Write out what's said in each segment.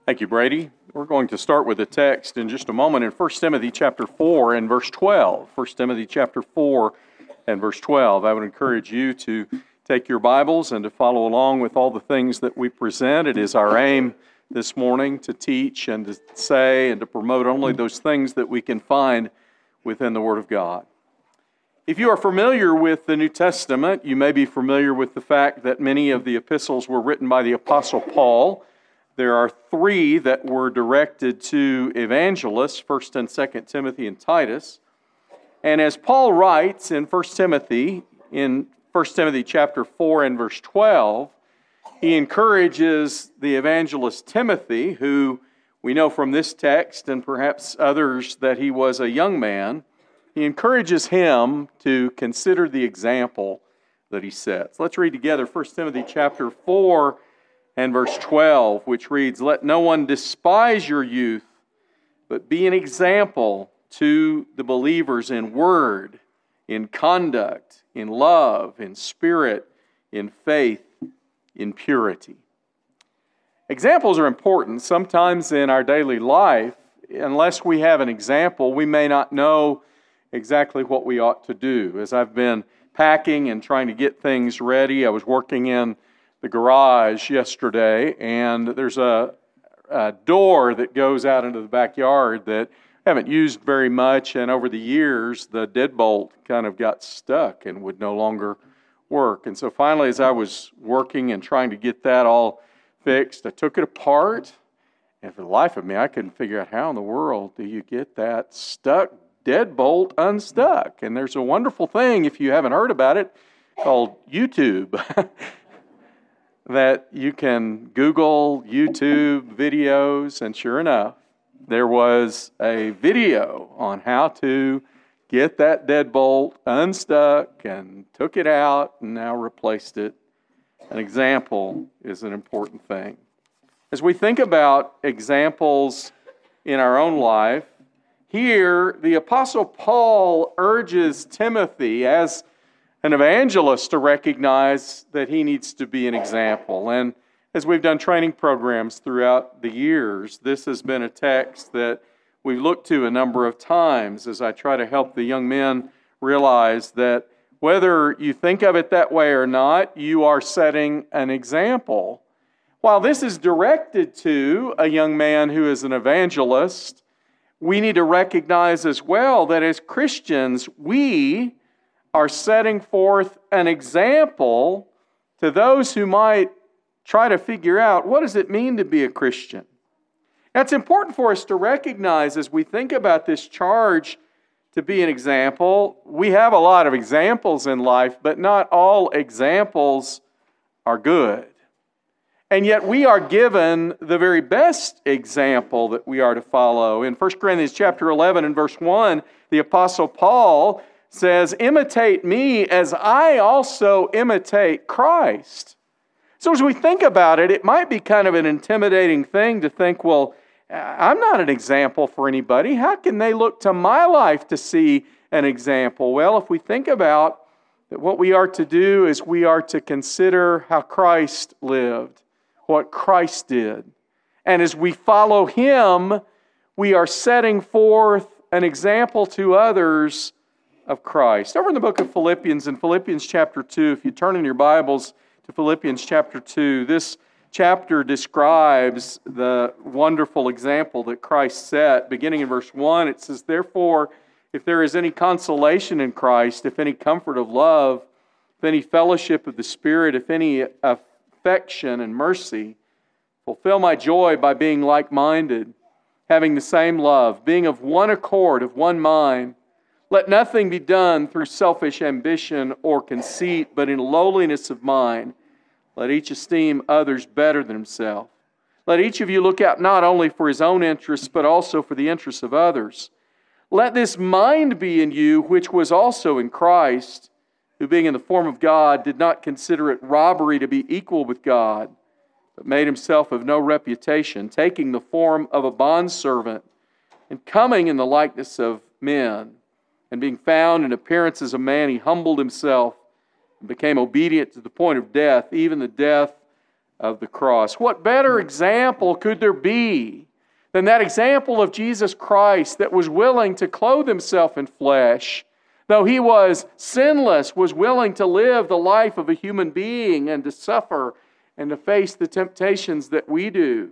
Thank you, Brady. We're going to start with a text in just a moment in 1 Timothy chapter 4 and verse 12. 1 Timothy chapter 4 and verse 12. I would encourage you to take your Bibles and to follow along with all the things that we present. It is our aim this morning to teach and to say and to promote only those things that we can find within the Word of God. If you are familiar with the New Testament, you may be familiar with the fact that many of the epistles were written by the Apostle Paul. There are three that were directed to evangelists, 1st and 2nd Timothy and Titus. And as Paul writes in 1 Timothy chapter 4 and verse 12, he encourages the evangelist Timothy, who we know from this text and perhaps others that he was a young man. He encourages him to consider the example that he sets. Let's read together 1 Timothy chapter 4 and verse 12, which reads, "Let no one despise your youth, but be an example to the believers in word, in conduct, in love, in spirit, in faith, in purity." Examples are important. Sometimes in our daily life, unless we have an example, we may not know exactly what we ought to do. As I've been packing and trying to get things ready, I was working in the garage yesterday, and there's a door that goes out into the backyard that I haven't used very much, and over the years, the deadbolt kind of got stuck and would no longer work. And so finally, as I was working and trying to get that all fixed, I took it apart, and for the life of me, I couldn't figure out how in the world do you get that stuck deadbolt unstuck. And there's a wonderful thing, if you haven't heard about it, called YouTube. That you can Google YouTube videos, and sure enough, there was a video on how to get that deadbolt unstuck and took it out and now replaced it. An example is an important thing. As we think about examples in our own life, here the Apostle Paul urges Timothy as an evangelist to recognize that he needs to be an example. And as we've done training programs throughout the years, this has been a text that we've looked to a number of times as I try to help the young men realize that whether you think of it that way or not, you are setting an example. While this is directed to a young man who is an evangelist, we need to recognize as well that as Christians, we are setting forth an example to those who might try to figure out, what does it mean to be a Christian? Now, it's important for us to recognize as we think about this charge to be an example. We have a lot of examples in life, but not all examples are good. And yet we are given the very best example that we are to follow. In 1 Corinthians chapter 11 and verse 1, the Apostle Paul says, "Imitate me as I also imitate Christ." So as we think about it, it might be kind of an intimidating thing to think, well, I'm not an example for anybody. How can they look to my life to see an example? Well, if we think about that, what we are to do is we are to consider how Christ lived, what Christ did. And as we follow Him, we are setting forth an example to others of Christ. Over in the book of Philippians, in Philippians chapter 2, if you turn in your Bibles to Philippians chapter 2, this chapter describes the wonderful example that Christ set. Beginning in verse 1, it says, "Therefore, if there is any consolation in Christ, if any comfort of love, if any fellowship of the Spirit, if any affection and mercy, fulfill my joy by being like-minded, having the same love, being of one accord, of one mind. Let nothing be done through selfish ambition or conceit, but in lowliness of mind. Let each esteem others better than himself. Let each of you look out not only for his own interests, but also for the interests of others. Let this mind be in you, which was also in Christ, who being in the form of God, did not consider it robbery to be equal with God, but made himself of no reputation, taking the form of a bondservant, and coming in the likeness of men. And being found in appearance as a man, he humbled himself and became obedient to the point of death, even the death of the cross. What better example could there be than that example of Jesus Christ that was willing to clothe himself in flesh, though he was sinless, was willing to live the life of a human being and to suffer and to face the temptations that we do.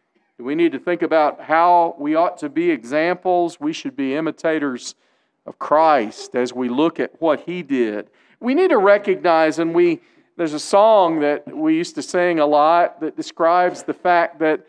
We need to think about how we ought to be examples. We should be imitators of Christ as we look at what he did. We need to recognize, and there's a song that we used to sing a lot that describes the fact that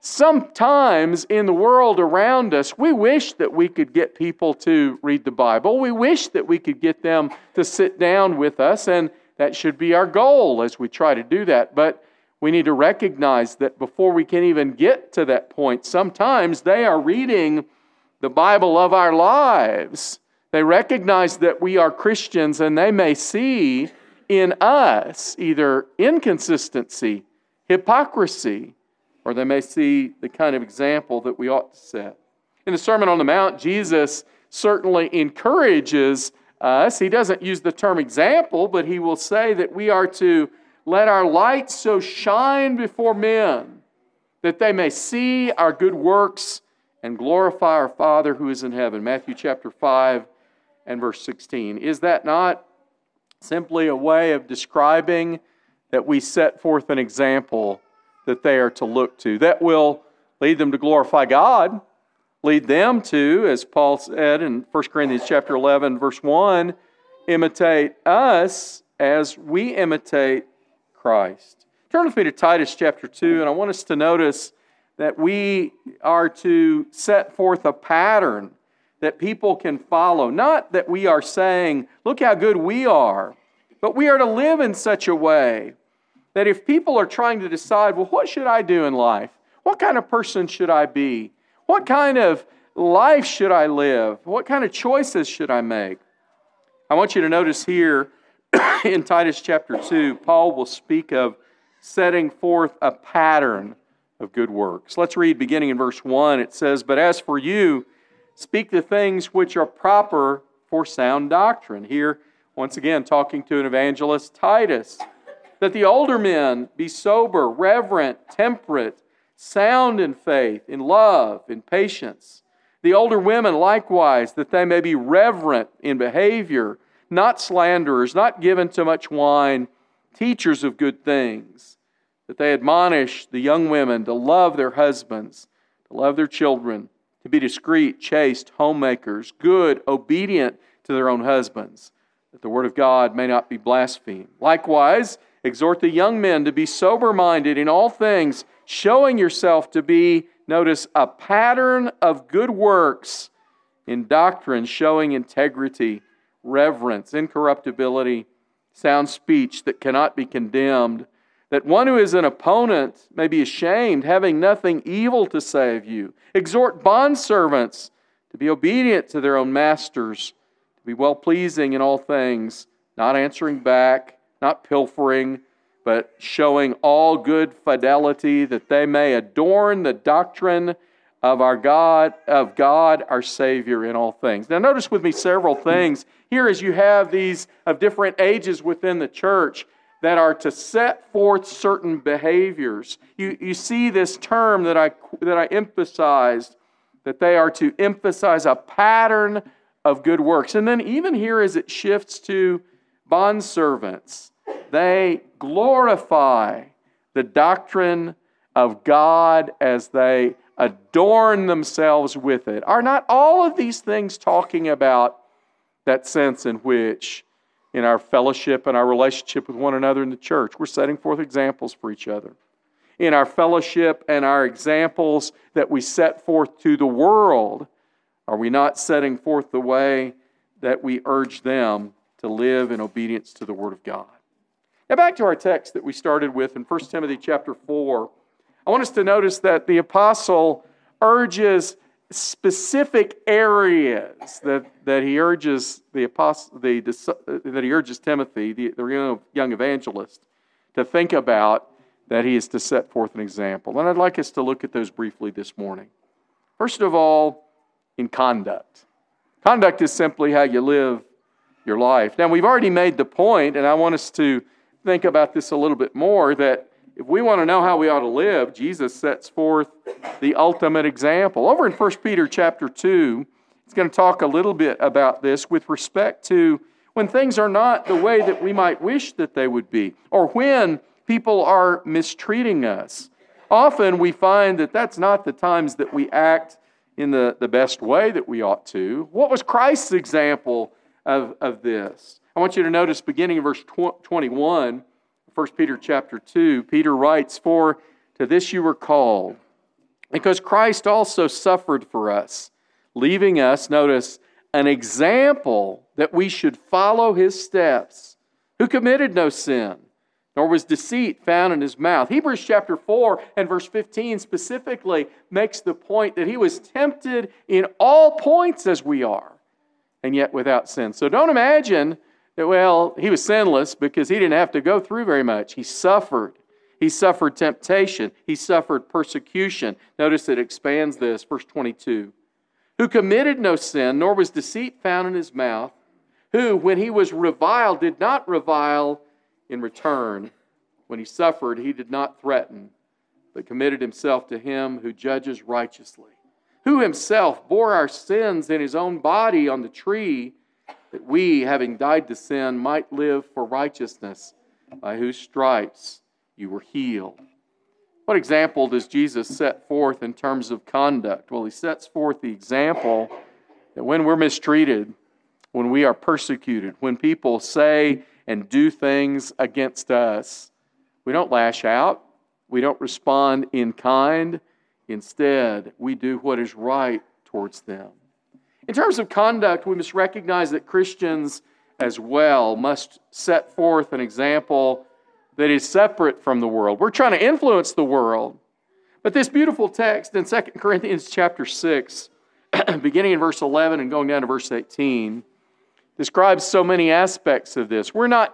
sometimes in the world around us, we wish that we could get people to read the Bible. We wish that we could get them to sit down with us, and that should be our goal as we try to do that. But we need to recognize that before we can even get to that point, sometimes they are reading the Bible of our lives. They recognize that we are Christians, and they may see in us either inconsistency, hypocrisy, or they may see the kind of example that we ought to set. In the Sermon on the Mount, Jesus certainly encourages us. He doesn't use the term example, but he will say that we are to let our light so shine before men that they may see our good works and glorify our Father who is in heaven. Matthew chapter 5 and verse 16. Is that not simply a way of describing that we set forth an example that they are to look to, that will lead them to glorify God, lead them to, as Paul said in 1 Corinthians chapter 11, verse 1, imitate us as we imitate Christ. Turn with me to Titus chapter 2, and I want us to notice that we are to set forth a pattern that people can follow. Not that we are saying, look how good we are, but we are to live in such a way that if people are trying to decide, well, what should I do in life? What kind of person should I be? What kind of life should I live? What kind of choices should I make? I want you to notice here in Titus chapter 2, Paul will speak of setting forth a pattern of good works. Let's read beginning in verse 1. It says, "But as for you, speak the things which are proper for sound doctrine." Here, once again, talking to an evangelist, Titus. "That the older men be sober, reverent, temperate, sound in faith, in love, in patience. The older women likewise, that they may be reverent in behavior, not slanderers, not given to much wine, teachers of good things. That they admonish the young women to love their husbands, to love their children, to be discreet, chaste, homemakers, good, obedient to their own husbands, that the word of God may not be blasphemed. Likewise, exhort the young men to be sober-minded in all things, showing yourself to be, notice, a pattern of good works in doctrine, showing integrity, reverence, incorruptibility, sound speech that cannot be condemned, that one who is an opponent may be ashamed, having nothing evil to say of you. Exhort bondservants to be obedient to their own masters, to be well-pleasing in all things, not answering back, not pilfering, but showing all good fidelity, that they may adorn the doctrine of our God, our Savior in all things." Now notice with me several things here as you have these of different ages within the church that are to set forth certain behaviors. You see this term that I emphasized, that they are to emphasize a pattern of good works. And then even here as it shifts to bondservants, they glorify the doctrine of God as they adorn themselves with it. Are not all of these things talking about that sense in which in our fellowship and our relationship with one another in the church, we're setting forth examples for each other? In our fellowship and our examples that we set forth to the world, are we not setting forth the way that we urge them to live in obedience to the Word of God? Now back to our text that we started with in 1 Timothy chapter 4. I want us to notice that the apostle urges specific areas that he urges Timothy, the young evangelist, to think about, that he is to set forth an example. And I'd like us to look at those briefly this morning. First of all, in conduct. Conduct is simply how you live your life. Now we've already made the point, and I want us to think about this a little bit more, that if we want to know how we ought to live, Jesus sets forth the ultimate example. Over in 1 Peter chapter 2, he's going to talk a little bit about this with respect to when things are not the way that we might wish that they would be, or when people are mistreating us. Often we find that that's not the times that we act in the best way that we ought to. What was Christ's example of this? I want you to notice beginning in verse 21, 1 Peter chapter 2, Peter writes, "For to this you were called, because Christ also suffered for us, leaving us," notice, "an example that we should follow his steps, who committed no sin, nor was deceit found in his mouth." Hebrews chapter 4 and verse 15 specifically makes the point that he was tempted in all points as we are, and yet without sin. So don't imagine that, well, he was sinless because he didn't have to go through very much. He suffered. He suffered temptation. He suffered persecution. Notice it expands this, verse 22. "Who committed no sin, nor was deceit found in his mouth, who, when he was reviled, did not revile in return. When he suffered, he did not threaten, but committed himself to him who judges righteously, who himself bore our sins in his own body on the tree, that we, having died to sin, might live for righteousness, by whose stripes you were healed." What example does Jesus set forth in terms of conduct? Well, he sets forth the example that when we're mistreated, when we are persecuted, when people say and do things against us, we don't lash out, we don't respond in kind. Instead, we do what is right towards them. In terms of conduct, we must recognize that Christians as well must set forth an example that is separate from the world. We're trying to influence the world. But this beautiful text in 2 Corinthians chapter 6, beginning in verse 11 and going down to verse 18, describes so many aspects of this. We're not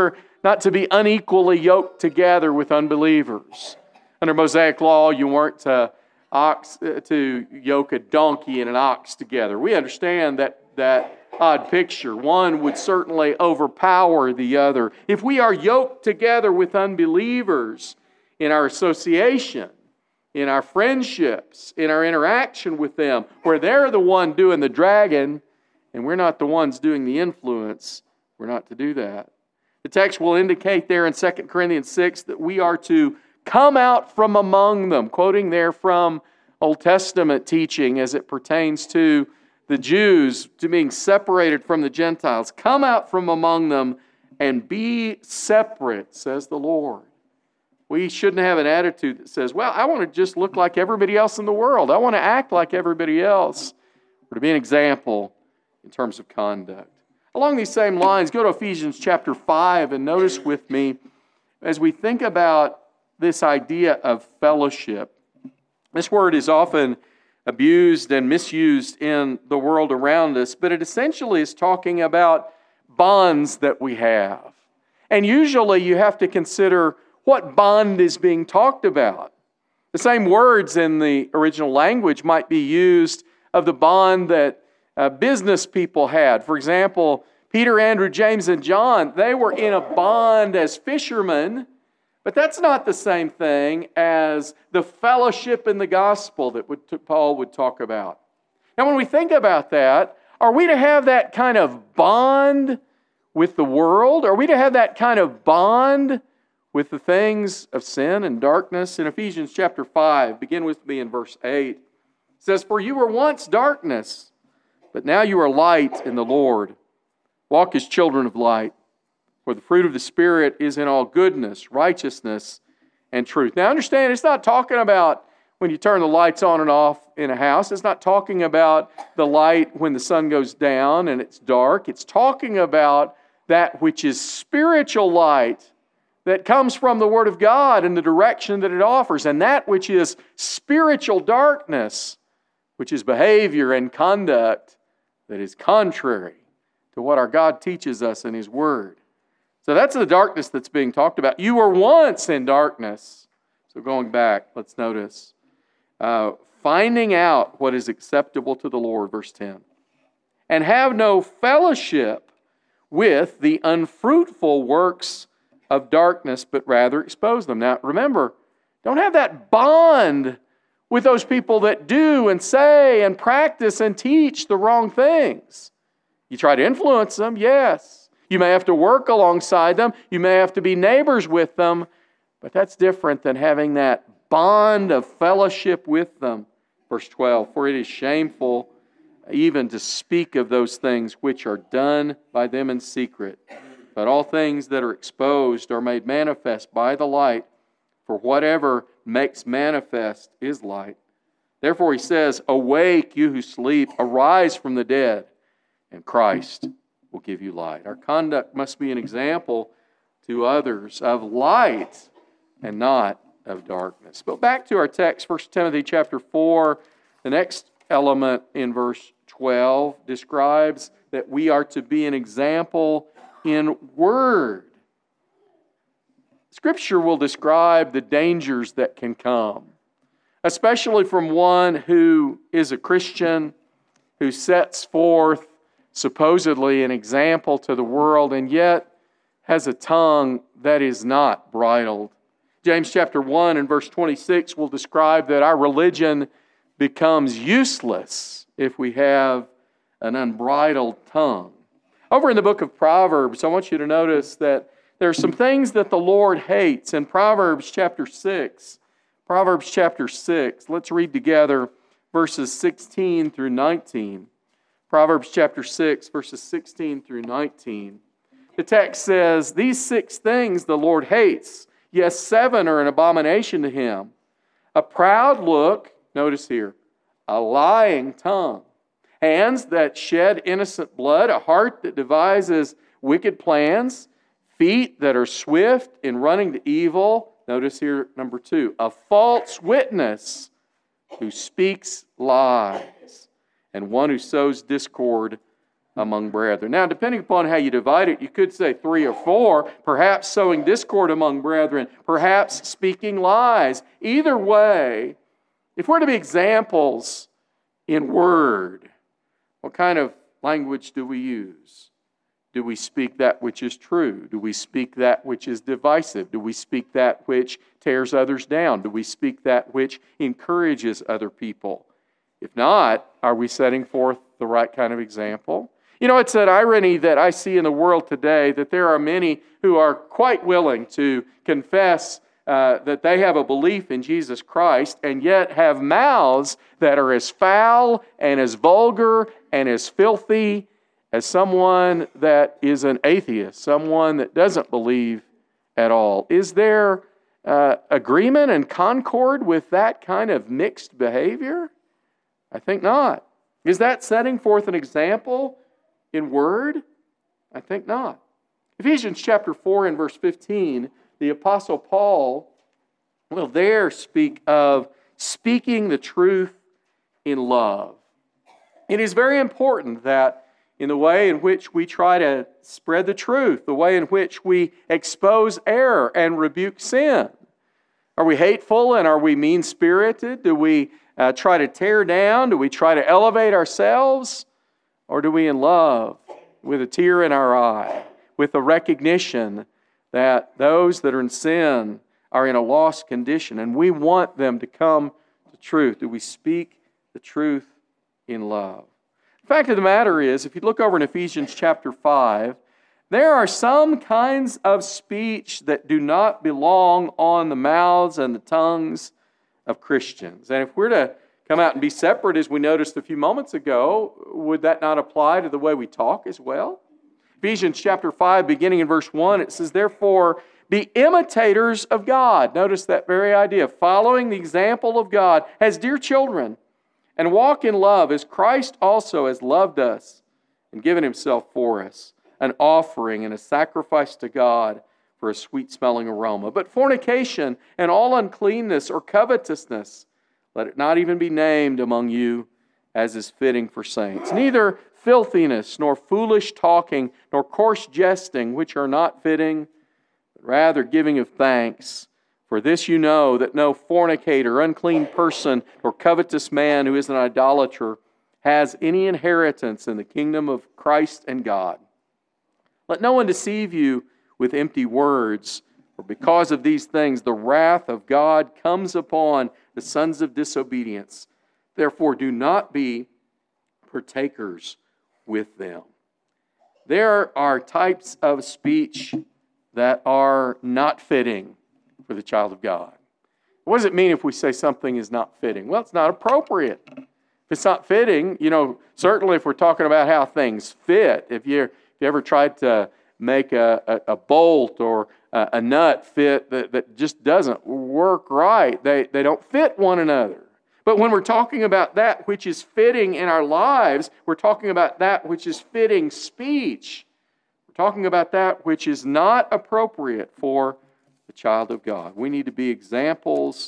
to be unequally yoked together with unbelievers. Under Mosaic law, you weren't to yoke a donkey and an ox together. We understand that odd picture. One would certainly overpower the other. If we are yoked together with unbelievers in our association, in our friendships, in our interaction with them, where they're the one doing the dragging and we're not the ones doing the influence, we're not to do that. The text will indicate there in 2 Corinthians 6 that we are to come out from among them, quoting there from Old Testament teaching as it pertains to the Jews to being separated from the Gentiles. Come out from among them and be separate, says the Lord. We shouldn't have an attitude that says, well, I want to just look like everybody else in the world. I want to act like everybody else. We're to be an example in terms of conduct. Along these same lines, go to Ephesians chapter 5 and notice with me as we think about this idea of fellowship. This word is often abused and misused in the world around us, but it essentially is talking about bonds that we have. And usually you have to consider what bond is being talked about. The same words in the original language might be used of the bond that business people had. For example, Peter, Andrew, James, and John, they were in a bond as fishermen. But that's not the same thing as the fellowship in the gospel that Paul would talk about. Now, when we think about that, are we to have that kind of bond with the world? Are we to have that kind of bond with the things of sin and darkness? In Ephesians chapter 5, begin with me in verse 8. It says, "For you were once darkness, but now you are light in the Lord. Walk as children of light. For the fruit of the Spirit is in all goodness, righteousness, and truth." Now understand, it's not talking about when you turn the lights on and off in a house. It's not talking about the light when the sun goes down and it's dark. It's talking about that which is spiritual light that comes from the Word of God and the direction that it offers, and that which is spiritual darkness, which is behavior and conduct that is contrary to what our God teaches us in His Word. So that's the darkness that's being talked about. You were once in darkness. So going back, let's notice. Finding out what is acceptable to the Lord, verse 10. "And have no fellowship with the unfruitful works of darkness, but rather expose them. Now, remember, don't have that bond with those people that do and say and practice and teach the wrong things. You try to influence them, yes. You may have to work alongside them. You may have to be neighbors with them, but that's different than having that bond of fellowship with them. Verse 12, for it is shameful even to speak of those things which are done by them in secret. But all things that are exposed are made manifest by the light, for whatever makes manifest is light. Therefore he says, awake, you who sleep, arise from the dead, and Christ will give you light. Our conduct must be an example to others of light and not of darkness. But back to our text, 1 Timothy chapter 4, the next element in verse 12 describes that we are to be an example in word. Scripture will describe the dangers that can come, especially from one who is a Christian, who sets forth supposedly an example to the world and yet has a tongue that is not bridled. James chapter 1 and verse 26 will describe that our religion becomes useless if we have an unbridled tongue. Over in the book of Proverbs, I want you to notice that there are some things that the Lord hates. In Proverbs chapter 6, let's read together verses 16 through 19. Proverbs chapter 6, verses 16 through 19. The text says, these 6 things the Lord hates, yes, 7 are an abomination to him. A proud look, notice here, a lying tongue, hands that shed innocent blood, a heart that devises wicked plans, feet that are swift in running to evil. Notice here, number 2, a false witness who speaks lies, and one who sows discord among brethren. Now, depending upon how you divide it, you could say 3 or 4, perhaps sowing discord among brethren, perhaps speaking lies. Either way, if we're to be examples in word, what kind of language do we use? Do we speak that which is true? Do we speak that which is divisive? Do we speak that which tears others down? Do we speak that which encourages other people? If not, are we setting forth the right kind of example? You know, it's an irony that I see in the world today that there are many who are quite willing to confess that they have a belief in Jesus Christ and yet have mouths that are as foul and as vulgar and as filthy as someone that is an atheist, someone that doesn't believe at all. Is there agreement and concord with that kind of mixed behavior? I think not. Is that setting forth an example in word? I think not. Ephesians chapter 4 and verse 15, the Apostle Paul will there speak of speaking the truth in love. It is very important that in the way in which we try to spread the truth, the way in which we expose error and rebuke sin. Are we hateful and are we mean-spirited? Do we try to tear down? Do we try to elevate ourselves? Or do we in love, with a tear in our eye, with a recognition that those that are in sin are in a lost condition and we want them to come to truth? Do we speak the truth in love? The fact of the matter is, if you look over in Ephesians chapter 5, there are some kinds of speech that do not belong on the mouths and the tongues of Christians. And if we're to come out and be separate, as we noticed a few moments ago, would that not apply to the way we talk as well? Ephesians chapter 5, beginning in verse 1, it says, therefore, be imitators of God. Notice that very idea, following the example of God as dear children, and walk in love as Christ also has loved us and given himself for us, an offering and a sacrifice to God for a sweet-smelling aroma. But fornication and all uncleanness or covetousness, let it not even be named among you as is fitting for saints. Neither filthiness, nor foolish talking, nor coarse jesting, which are not fitting, but rather giving of thanks. For this you know, that no fornicator, unclean person, or covetous man who is an idolater has any inheritance in the kingdom of Christ and God. Let no one deceive you with empty words. For because of these things, the wrath of God comes upon the sons of disobedience. Therefore, do not be partakers with them. There are types of speech that are not fitting for the child of God. What does it mean if we say something is not fitting? Well, it's not appropriate. If it's not fitting, certainly if we're talking about how things fit, if you ever tried to make a bolt or a nut fit that just doesn't work right, they don't fit one another. But when we're talking about that which is fitting in our lives, we're talking about that which is fitting speech. We're talking about that which is not appropriate for the child of God. We need to be examples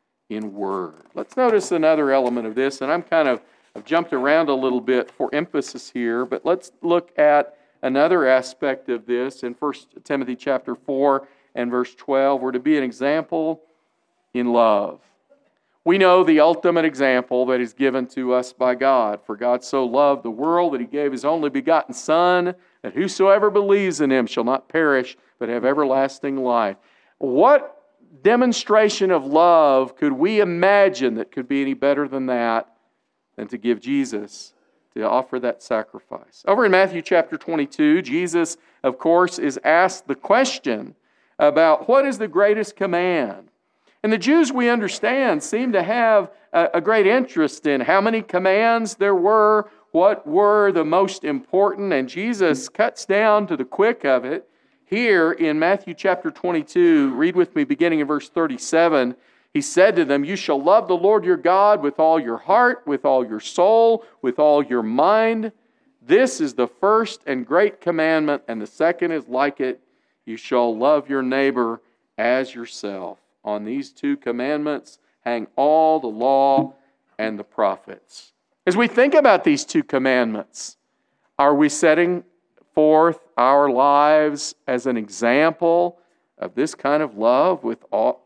in word. Let's notice another element of this, and I've jumped around a little bit for emphasis here, but let's look at another aspect of this in 1 Timothy chapter 4 and verse 12. We're to be an example in love. We know the ultimate example that is given to us by God. For God so loved the world that He gave His only begotten Son, that whosoever believes in Him shall not perish, but have everlasting life. What demonstration of love could we imagine that could be any better than that, than to give Jesus, to offer that sacrifice? Over in Matthew chapter 22, Jesus, of course, is asked the question about what is the greatest command. And the Jews, we understand, seem to have a great interest in how many commands there were, what were the most important, and Jesus cuts down to the quick of it. Here in Matthew chapter 22, read with me beginning in verse 37, He said to them, "You shall love the Lord your God with all your heart, with all your soul, with all your mind. This is the first and great commandment, and the second is like it. You shall love your neighbor as yourself. On these two commandments hang all the law and the prophets." As we think about these two commandments, are we setting forth our lives as an example of this kind of love with all,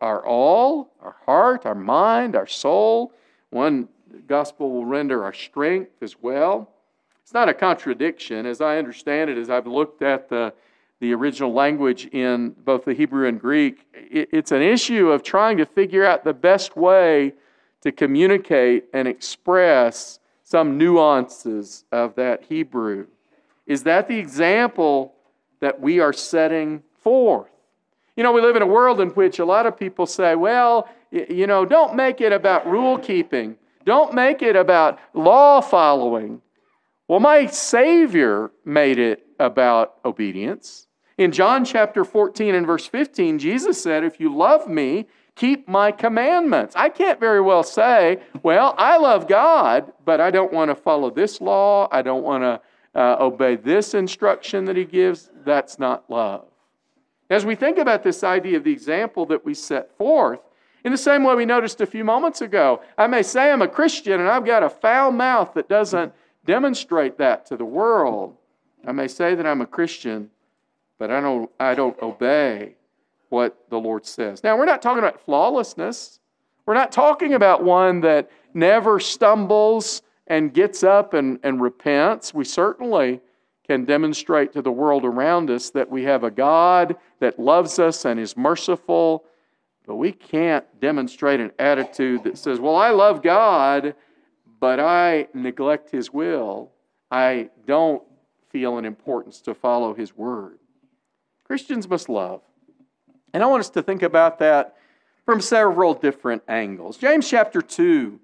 our heart, our mind, our soul? One gospel will render our strength as well. It's not a contradiction, as I understand it, as I've looked at the original language in both the Hebrew and Greek. It's an issue of trying to figure out the best way to communicate and express some nuances of that Hebrew. Is that the example that we are setting forth? We live in a world in which a lot of people say, well, don't make it about rule keeping. Don't make it about law following. Well, my Savior made it about obedience. In John chapter 14 and verse 15, Jesus said, "If you love me, keep my commandments." I can't very well say, well, I love God, but I don't want to follow this law. I don't want to obey this instruction that He gives. That's not love. As we think about this idea of the example that we set forth, in the same way we noticed a few moments ago, I may say I'm a Christian and I've got a foul mouth that doesn't demonstrate that to the world. I may say that I'm a Christian, but I don't obey what the Lord says. Now, we're not talking about flawlessness. We're not talking about one that never stumbles and gets up and repents. We certainly can demonstrate to the world around us that we have a God that loves us and is merciful, but we can't demonstrate an attitude that says, well, I love God, but I neglect His will. I don't feel an importance to follow His word. Christians must love. And I want us to think about that from several different angles. James chapter 2,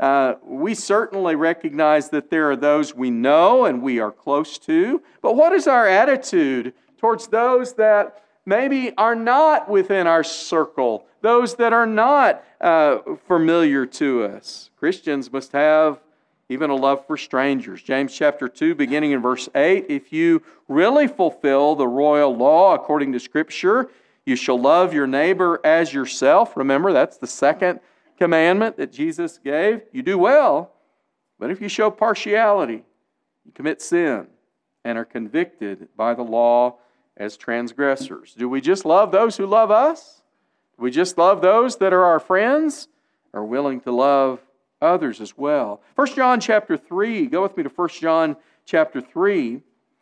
we certainly recognize that there are those we know and we are close to, but what is our attitude towards those that maybe are not within our circle, those that are not familiar to us? Christians must have even a love for strangers. James chapter 2, beginning in verse 8, "If you really fulfill the royal law according to Scripture, you shall love your neighbor as yourself." Remember, that's the second commandment that Jesus gave. You do well, but if you show partiality, you commit sin and are convicted by the law as transgressors. Do we just love those who love us? Do we just love those that are our friends? Are willing to love others as well? 1 John chapter 3, go with me to 1 John chapter 3.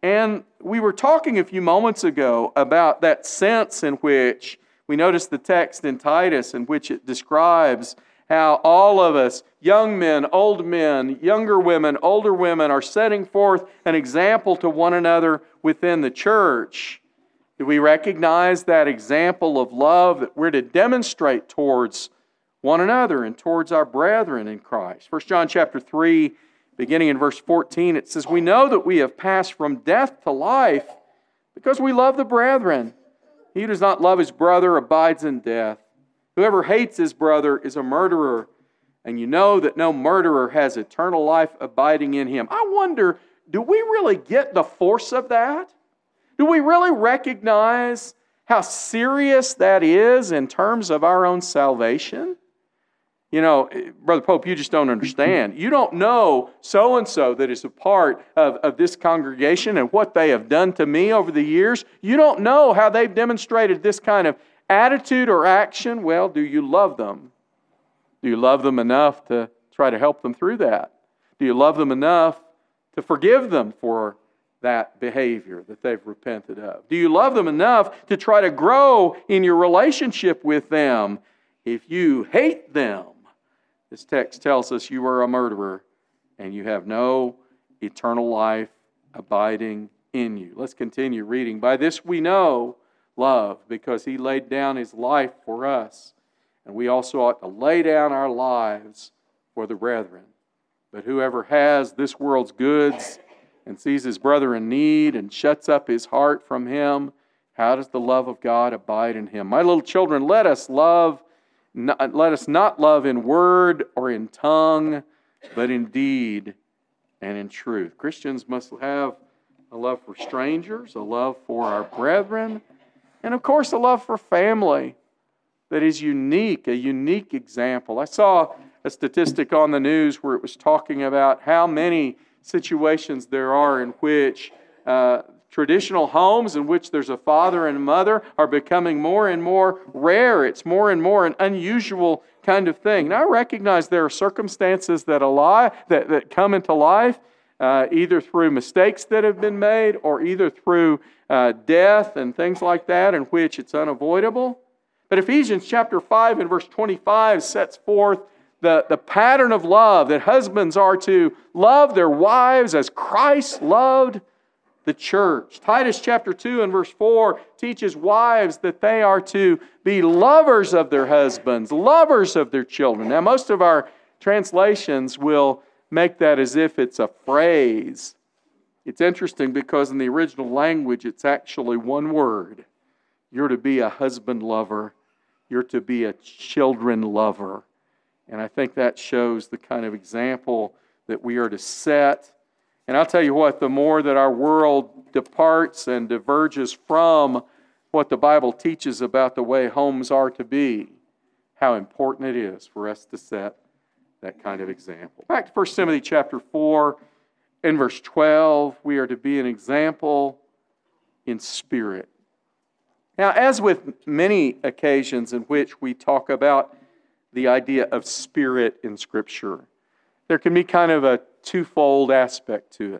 And we were talking a few moments ago about that sense in which we noticed the text in Titus in which it describes how all of us, young men, younger women, older women, are setting forth an example to one another within the church. Do we recognize that example of love that we're to demonstrate towards one another and towards our brethren in Christ? 1 John chapter 3, beginning in verse 14, it says, "We know that we have passed from death to life because we love the brethren. He who does not love his brother abides in death. Whoever hates his brother is a murderer, and you know that no murderer has eternal life abiding in him." I wonder, do we really get the force of that? Do we really recognize how serious that is in terms of our own salvation? You know, Brother Pope, you just don't understand. You don't know so-and-so that is a part of this congregation and what they have done to me over the years. You don't know how they've demonstrated this kind of attitude or action. Well, do you love them? Do you love them enough to try to help them through that? Do you love them enough to forgive them for that behavior that they've repented of? Do you love them enough to try to grow in your relationship with them? If you hate them, this text tells us you are a murderer and you have no eternal life abiding in you. Let's continue reading. "By this we know love, because He laid down His life for us, and we also ought to lay down our lives for the brethren. But whoever has this world's goods and sees his brother in need and shuts up his heart from him, how does the love of God abide in him? My little children, let us not love in word or in tongue, but in deed and in truth." Christians must have a love for strangers, a love for our brethren, and of course a love for family that is unique, a unique example. I saw a statistic on the news where it was talking about how many situations there are in which traditional homes in which there's a father and mother are becoming more and more rare. It's more and more an unusual kind of thing. Now, I recognize there are circumstances that come into life either through mistakes that have been made or either through death and things like that in which it's unavoidable. But Ephesians chapter 5 and verse 25 sets forth the pattern of love, that husbands are to love their wives as Christ loved the church. Titus chapter 2 and verse 4 teaches wives that they are to be lovers of their husbands, lovers of their children. Now, most of our translations will make that as if it's a phrase. It's interesting because in the original language, it's actually one word. You're to be a husband lover. You're to be a children lover. And I think that shows the kind of example that we are to set. And I'll tell you what, the more that our world departs and diverges from what the Bible teaches about the way homes are to be, how important it is for us to set that kind of example. Back to 1 Timothy chapter 4 and verse 12, we are to be an example in spirit. Now, as with many occasions in which we talk about the idea of spirit in Scripture, there can be kind of a twofold aspect to it.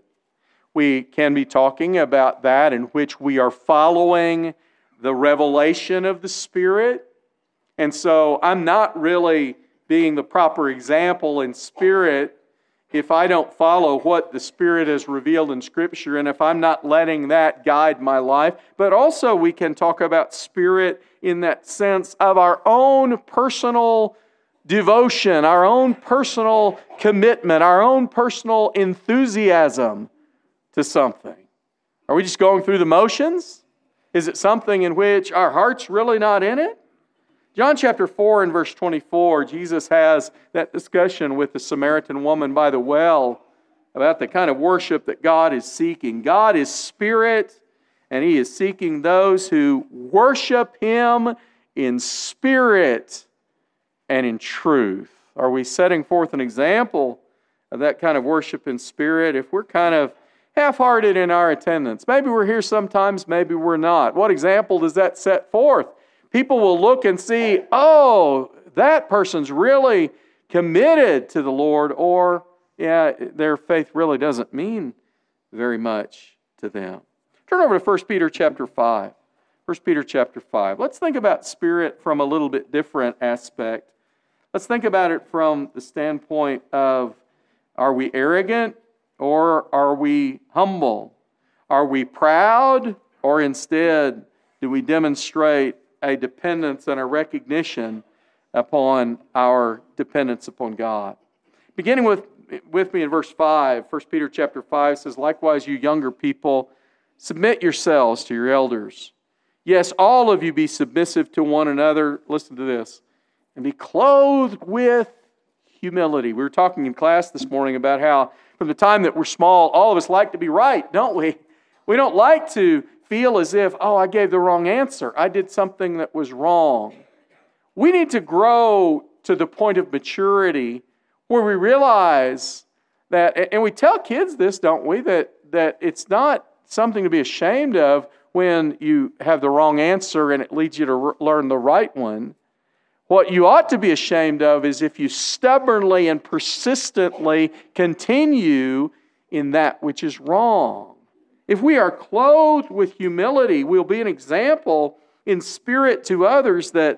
We can be talking about that in which we are following the revelation of the Spirit. And so I'm not really being the proper example in spirit if I don't follow what the Spirit has revealed in Scripture and if I'm not letting that guide my life. But also we can talk about spirit in that sense of our own personal devotion, our own personal commitment, our own personal enthusiasm to something. Are we just going through the motions? Is it something in which our heart's really not in it? John chapter 4 and verse 24, Jesus has that discussion with the Samaritan woman by the well about the kind of worship that God is seeking. God is spirit, and He is seeking those who worship Him in spirit and in truth. Are we setting forth an example of that kind of worship in spirit? If we're kind of half-hearted in our attendance, maybe we're here sometimes, maybe we're not. What example does that set forth? People will look and see, oh, that person's really committed to the Lord, or, yeah, their faith really doesn't mean very much to them. Turn over to 1 Peter chapter 5. 1 Peter chapter 5. Let's think about spirit from a little bit different aspect. Let's think about it from the standpoint of, are we arrogant or are we humble? Are we proud, or instead do we demonstrate a dependence and a recognition upon our dependence upon God? Beginning with me in verse 5, 1 Peter chapter 5 says, "Likewise, you younger people, submit yourselves to your elders. Yes, all of you be submissive to one another." Listen to this. "And be clothed with humility." We were talking in class this morning about how from the time that we're small, all of us like to be right, don't we? We don't like to feel as if, oh, I gave the wrong answer. I did something that was wrong. We need to grow to the point of maturity where we realize that, and we tell kids this, don't we, that it's not something to be ashamed of when you have the wrong answer and it leads you to learn the right one. What you ought to be ashamed of is if you stubbornly and persistently continue in that which is wrong. If we are clothed with humility, we'll be an example in spirit to others that,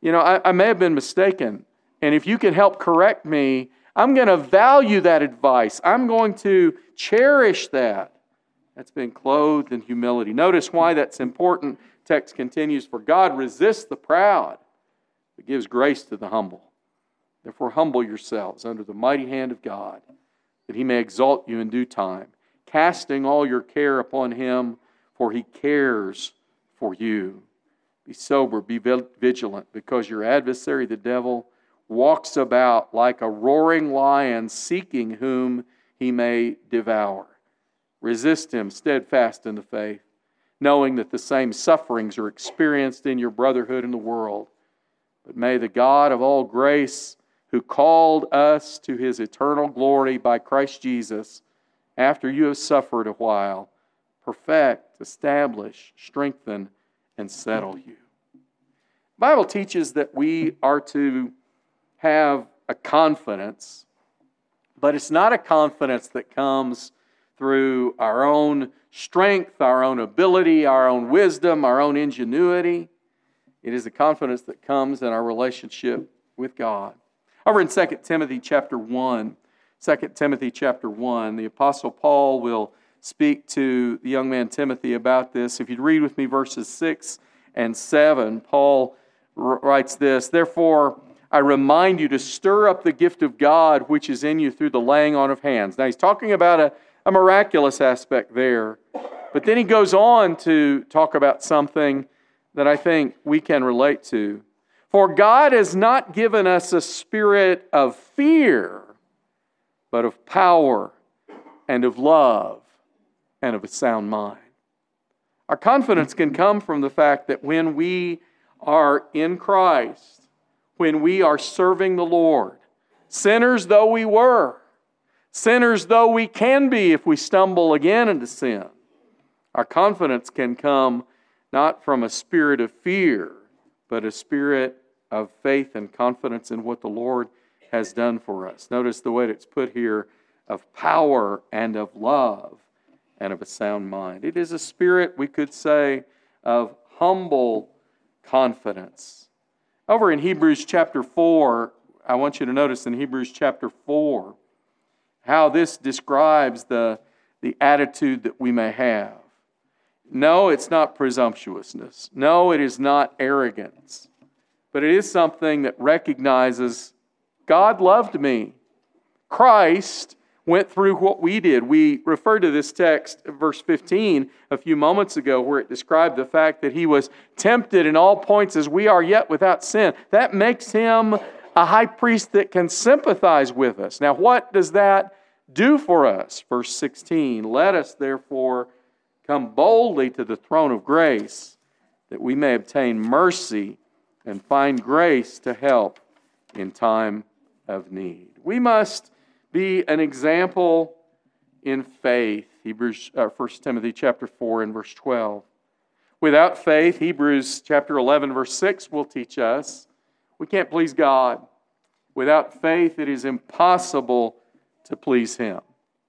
I may have been mistaken. And if you can help correct me, I'm going to value that advice. I'm going to cherish that. That's been clothed in humility. Notice why that's important. Text continues, "For God resists the proud, but gives grace to the humble. Therefore humble yourselves under the mighty hand of God, that He may exalt you in due time, casting all your care upon Him, for He cares for you. Be sober, be vigilant, because your adversary, the devil, walks about like a roaring lion, seeking whom he may devour. Resist him, steadfast in the faith, knowing that the same sufferings are experienced in your brotherhood in the world. But may the God of all grace, who called us to His eternal glory by Christ Jesus, after you have suffered a while, perfect, establish, strengthen, and settle you." The Bible teaches that we are to have a confidence, but it's not a confidence that comes through our own strength, our own ability, our own wisdom, our own ingenuity. It is a confidence that comes in our relationship with God. Over in 2 Timothy chapter 1, 2 Timothy chapter 1, the Apostle Paul will speak to the young man Timothy about this. If you'd read with me verses 6 and 7, Paul writes this, "Therefore I remind you to stir up the gift of God which is in you through the laying on of hands." Now he's talking about a miraculous aspect there, but then he goes on to talk about something that I think we can relate to. "For God has not given us a spirit of fear, but of power and of love and of a sound mind." Our confidence can come from the fact that when we are in Christ, when we are serving the Lord, sinners though we were, sinners though we can be if we stumble again into sin, our confidence can come not from a spirit of fear, but a spirit of faith and confidence in what the Lord has done for us. Notice the way it's put here, of power and of love and of a sound mind. It is a spirit, we could say, of humble confidence. Over in Hebrews chapter 4, I want you to notice in Hebrews chapter 4 how this describes the attitude that we may have. No, it's not presumptuousness. No, it is not arrogance. But it is something that recognizes God loved me. Christ went through what we did. We referred to this text, verse 15, a few moments ago, where it described the fact that He was tempted in all points as we are, yet without sin. That makes Him a high priest that can sympathize with us. Now, what does that do for us? Verse 16, "Let us therefore come boldly to the throne of grace, that we may obtain mercy and find grace to help in time of need." We must be an example in faith. 1 Timothy chapter 4 and verse 12. Without faith, Hebrews chapter 11 verse 6 will teach us, we can't please God. Without faith, it is impossible to please Him.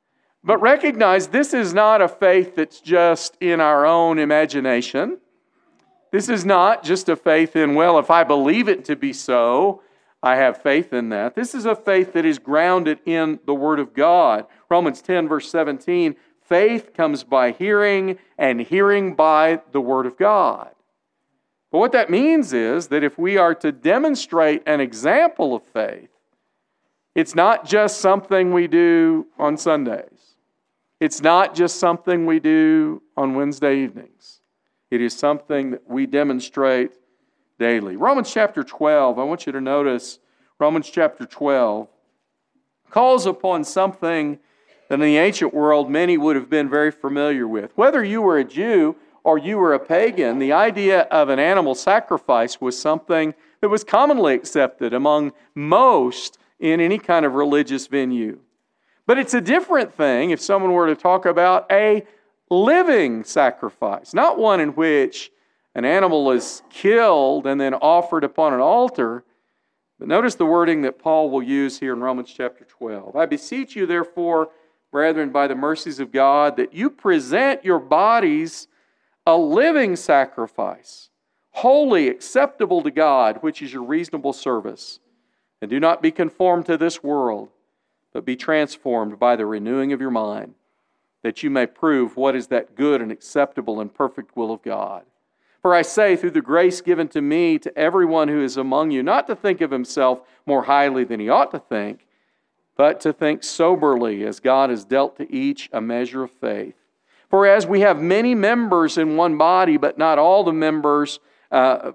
But recognize this is not a faith that's just in our own imagination. This is not just a faith in, well, if I believe it to be so, I have faith in that. This is a faith that is grounded in the Word of God. Romans 10, verse 17, faith comes by hearing, and hearing by the Word of God. But what that means is that if we are to demonstrate an example of faith, it's not just something we do on Sundays. It's not just something we do on Wednesday evenings. It is something that we demonstrate daily. Romans chapter 12, I want you to notice Romans chapter 12 calls upon something that in the ancient world many would have been very familiar with. Whether you were a Jew or you were a pagan, the idea of an animal sacrifice was something that was commonly accepted among most in any kind of religious venue. But it's a different thing if someone were to talk about a living sacrifice, not one in which an animal is killed and then offered upon an altar. But notice the wording that Paul will use here in Romans chapter 12. I beseech you, therefore, brethren, by the mercies of God, that you present your bodies a living sacrifice, holy, acceptable to God, which is your reasonable service. And do not be conformed to this world, but be transformed by the renewing of your mind, that you may prove what is that good and acceptable and perfect will of God. For I say, through the grace given to me, to everyone who is among you, not to think of himself more highly than he ought to think, but to think soberly, as God has dealt to each a measure of faith. For as we have many members in one body, but all the members do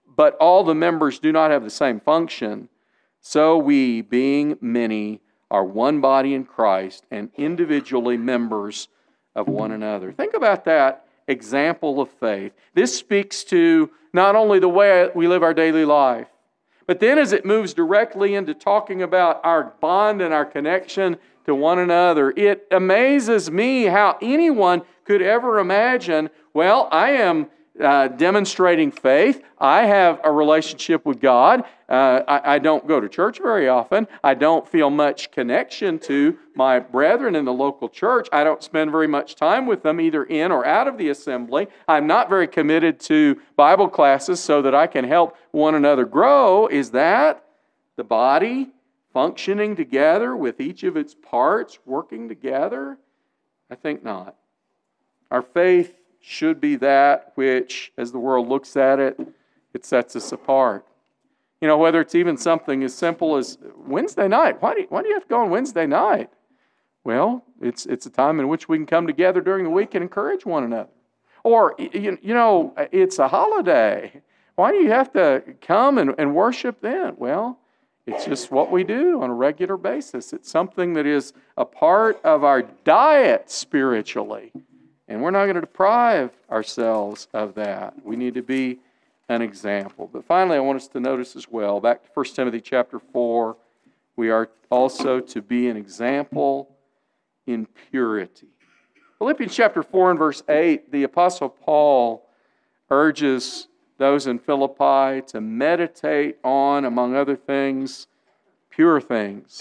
not have the same function, so we, being many, are one body in Christ and individually members of one another. Think about that example of faith. This speaks to not only the way we live our daily life, but then as it moves directly into talking about our bond and our connection to one another, it amazes me how anyone could ever imagine, well, I am demonstrating faith. I have a relationship with God. I don't go to church very often. I don't feel much connection to my brethren in the local church. I don't spend very much time with them either in or out of the assembly. I'm not very committed to Bible classes so that I can help one another grow. Is that the body functioning together with each of its parts working together? I think not. Our faith should be that which, as the world looks at it, it sets us apart. You know, whether it's even something as simple as Wednesday night. Why do you have to go on Wednesday night? Well, it's a time in which we can come together during the week and encourage one another. Or, it's a holiday. Why do you have to come and worship then? Well, it's just what we do on a regular basis. It's something that is a part of our diet spiritually. And we're not going to deprive ourselves of that. We need to be an example. But finally, I want us to notice as well, back to 1 Timothy chapter 4, we are also to be an example in purity. Philippians chapter 4 and verse 8, the Apostle Paul urges those in Philippi to meditate on, among other things, pure things.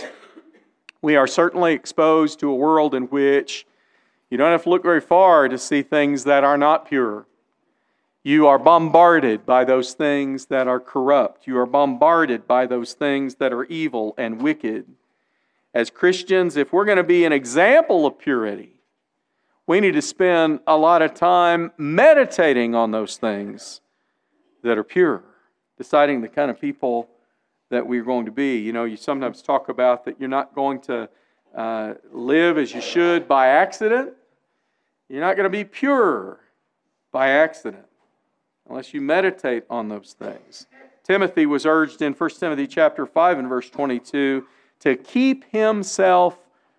We are certainly exposed to a world in which you don't have to look very far to see things that are not pure. You are bombarded by those things that are corrupt. You are bombarded by those things that are evil and wicked. As Christians, if we're going to be an example of purity, we need to spend a lot of time meditating on those things that are pure, deciding the kind of people that we're going to be. You know, you sometimes talk about that you're not going to live as you should by accident. You're not going to be pure by accident unless you meditate on those things. Timothy was urged in 1 Timothy chapter 5 and verse 22 to keep himself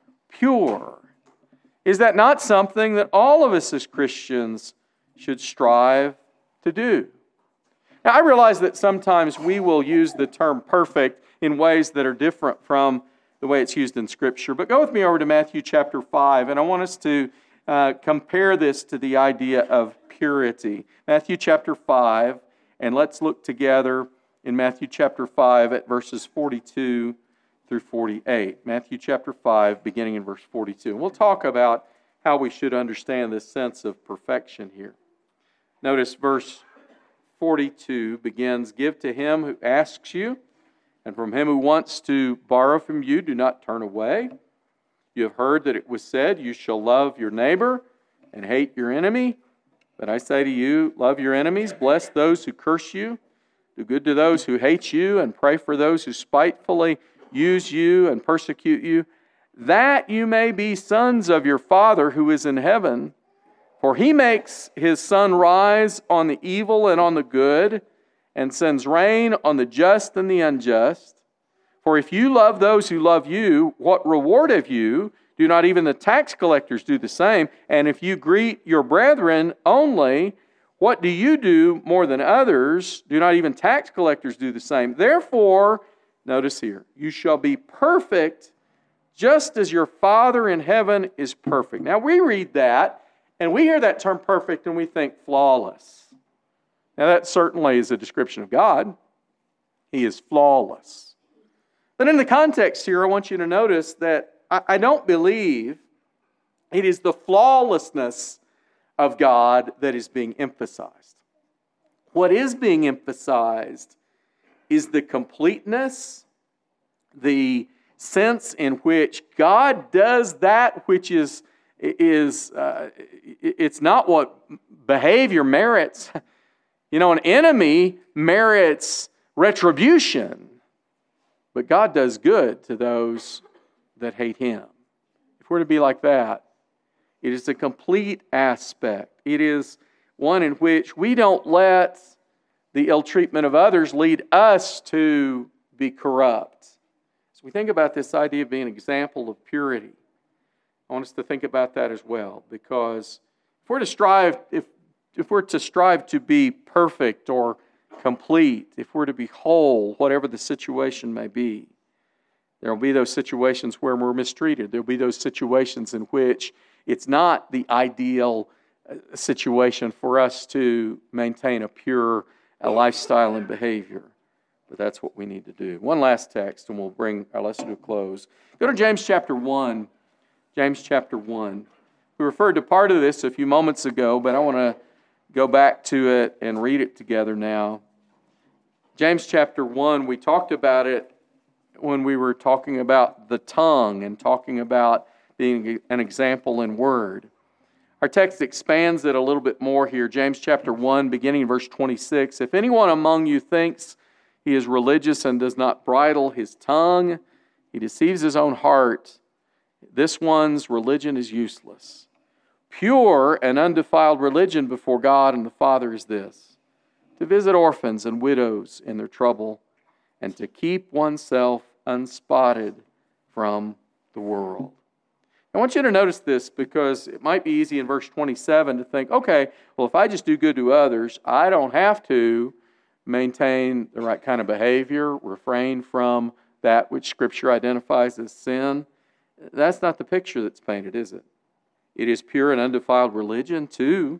pure. Is that not something that all of us as Christians should strive to do? Now, I realize that sometimes we will use the term perfect in ways that are different from the way it's used in Scripture. But go with me over to Matthew chapter 5, and I want us to compare this to the idea of purity. Matthew chapter 5, and let's look together in Matthew chapter 5 at verses 42 through 48. Matthew chapter 5, beginning in verse 42. And we'll talk about how we should understand this sense of perfection here. Notice verse 42 begins, "Give to him who asks you, and from him who wants to borrow from you, do not turn away. You have heard that it was said, you shall love your neighbor and hate your enemy. But I say to you, love your enemies, bless those who curse you, do good to those who hate you, and pray for those who spitefully use you and persecute you, that you may be sons of your Father who is in heaven. For he makes his sun rise on the evil and on the good, and sends rain on the just and the unjust. For if you love those who love you, what reward have you? Do not even the tax collectors do the same? And if you greet your brethren only, what do you do more than others? Do not even tax collectors do the same? Therefore," notice here, "you shall be perfect, just as your Father in heaven is perfect." Now we read that, and we hear that term perfect, and we think flawless. Now that certainly is a description of God. He is flawless. But in the context here, I want you to notice that I don't believe it is the flawlessness of God that is being emphasized. What is being emphasized is the completeness, the sense in which God does that which is it's not what behavior merits. You know, an enemy merits retribution, but God does good to those that hate Him. If we're to be like that, it is a complete aspect. It is one in which we don't let the ill treatment of others lead us to be corrupt. So we think about this idea of being an example of purity. I want us to think about that as well, because if we're to strive to be perfect or complete, if we're to be whole, whatever the situation may be, there will be those situations where we're mistreated. There will be those situations in which it's not the ideal situation for us to maintain a pure lifestyle and behavior. But that's what we need to do. One last text, and we'll bring our lesson to a close. Go to James chapter 1. James chapter 1. We referred to part of this a few moments ago, but I want to go back to it and read it together now. James chapter 1, we talked about it when we were talking about the tongue and talking about being an example in word. Our text expands it a little bit more here. James chapter 1, beginning in verse 26. "If anyone among you thinks he is religious and does not bridle his tongue, he deceives his own heart. This one's religion is useless. Pure and undefiled religion before God and the Father is this: to visit orphans and widows in their trouble, and to keep oneself unspotted from the world." I want you to notice this, because it might be easy in verse 27 to think, okay, well, if I just do good to others, I don't have to maintain the right kind of behavior, refrain from that which Scripture identifies as sin. That's not the picture that's painted, is it? It is pure and undefiled religion to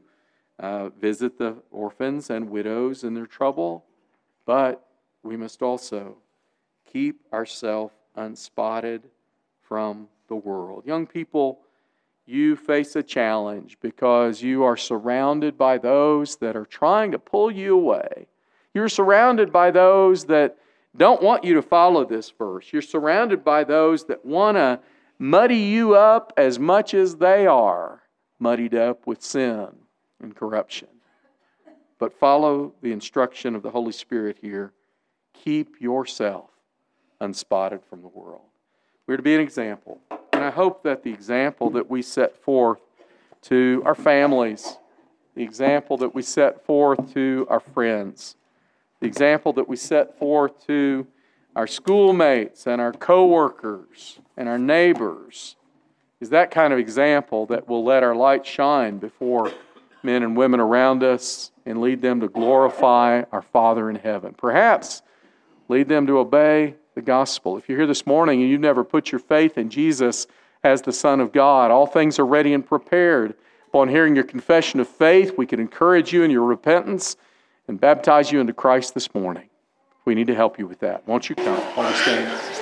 visit the orphans and widows in their trouble, but we must also keep ourselves unspotted from the world. Young people, you face a challenge because you are surrounded by those that are trying to pull you away. You're surrounded by those that don't want you to follow this verse. You're surrounded by those that want to muddy you up as much as they are muddied up with sin and corruption. But follow the instruction of the Holy Spirit here. Keep yourself unspotted from the world. We're to be an example. And I hope that the example that we set forth to our families, the example that we set forth to our friends, the example that we set forth to our schoolmates and our co-workers and our neighbors is that kind of example that will let our light shine before men and women around us and lead them to glorify our Father in heaven. Perhaps lead them to obey the gospel. If you're here this morning and you've never put your faith in Jesus as the Son of God, all things are ready and prepared. Upon hearing your confession of faith, we can encourage you in your repentance and baptize you into Christ this morning. We need to help you with that. Won't you come? Won't you stand?